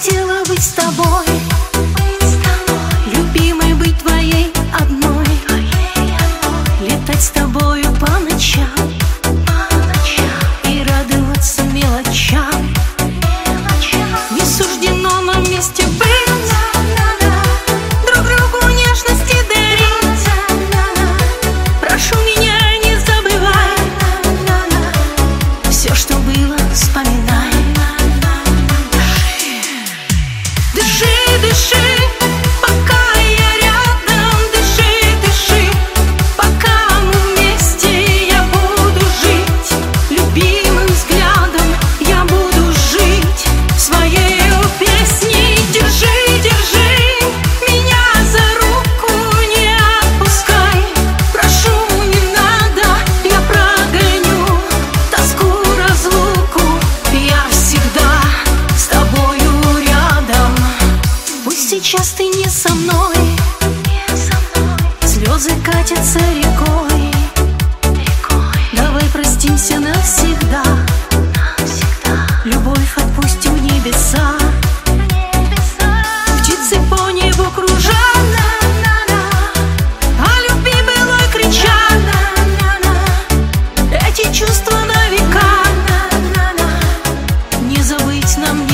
хотела быть с тобой, любимой, быть твоей одной, летать с тобою по ночам и радоваться мелочам. Не суждено нам вместе быть, друг другу нежности дарить. Прошу меня, не забывай, все, что было, вспоминай. Дыши, дыши, пока я рядом. Дыши, дыши, пока мы вместе. Я буду жить любимым взглядом, я буду жить своей песней. Держи, держи меня за руку, не отпускай. Прошу, не надо, я прогоню тоску, разлуку. Я всегда с тобою рядом. Пусть сейчас ты не со мной, слезы катятся рекой. Давай простимся навсегда, любовь отпустим в небеса. Птицы по небу кружат, о любви былой кричат. Эти чувства на века, не забыть нам.